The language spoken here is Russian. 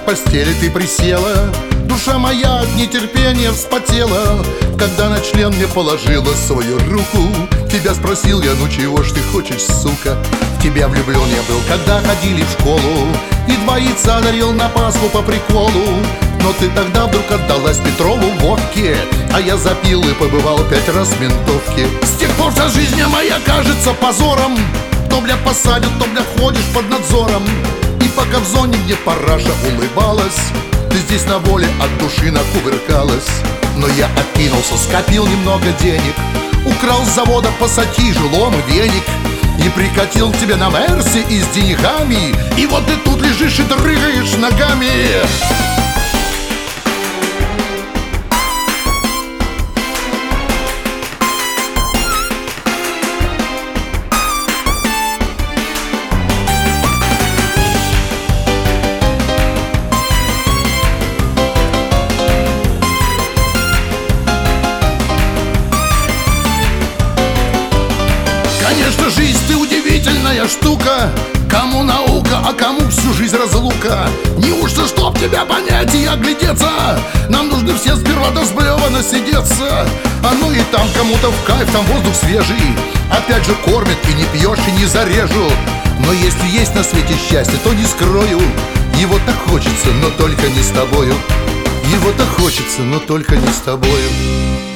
к постели ты присела. Душа моя от нетерпения вспотела, когда на член мне положила свою руку. Тебя спросил я, ну чего ж ты хочешь, сука? В тебя влюблен я был, когда ходили в школу, и 2 яйца дарил на Пасху по приколу. Но ты тогда вдруг отдалась Петрову водке, а я запил и побывал 5 раз в ментовке. С тех пор вся жизнь моя кажется позором. То, бля, посадят, то, бля, ходишь под надзором. И пока в зоне мне параша улыбалась, ты здесь на воле от души накувыркалась. Но я откинулся, скопил немного денег, украл с завода пассатижи, лом и веник, и прикатил тебя на Мерсе и с деньгами. И вот ты тут лежишь и дрыгаешь ногами. Конечно, жизнь ты удивительная штука. Кому наука, а кому всю жизнь разлука. Неужто, чтоб тебя понять и оглядеться, нам нужны все сперва до сблева насидеться? А ну и там кому-то в кайф, там воздух свежий, опять же кормят, и не пьешь, и не зарежу. Но если есть на свете счастье, то не скрою, его так хочется, но только не с тобою. Его так хочется, но только не с тобою.